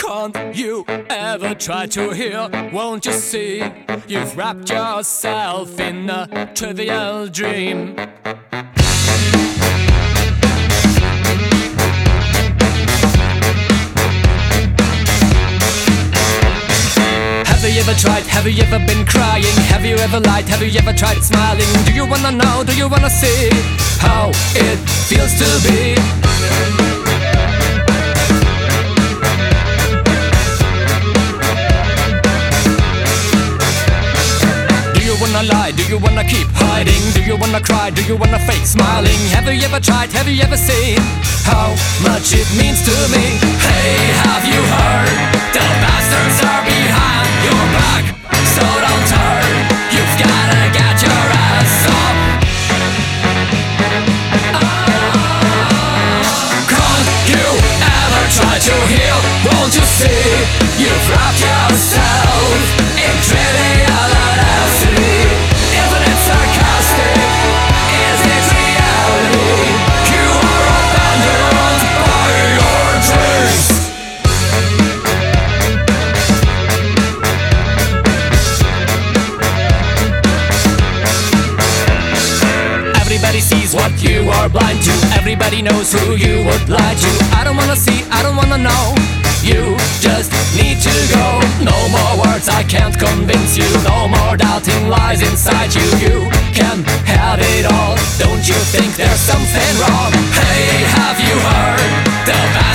Can't you ever try to hear? Won't you see? You've wrapped yourself in a trivial dream. Have you ever tried? Have you ever been crying? Have you ever lied? Have you ever tried smiling? Do you wanna know? Do you wanna see how it feels to be? Do you wanna lie? Do you wanna keep hiding? Do you wanna cry? Do you wanna fake smiling? Have you ever tried? Have you ever seen how much it means to me? Hey, have you heard? The bastards are behind your back, so don't turn. You've gotta get your ass up. Can't you ever try to heal? Won't you see? You've wrapped yourself in triviality. Isn't it sarcastic? Is it reality? You are abandoned by your dreams. Everybody sees what you are blind to. Everybody knows who you would lie to. I don't wanna see, I don't wanna know. You just need to go. No more words, I can't convince you. No more doubting lies inside you. You can have it all. Don't you think there's something wrong? Hey, have you heard? The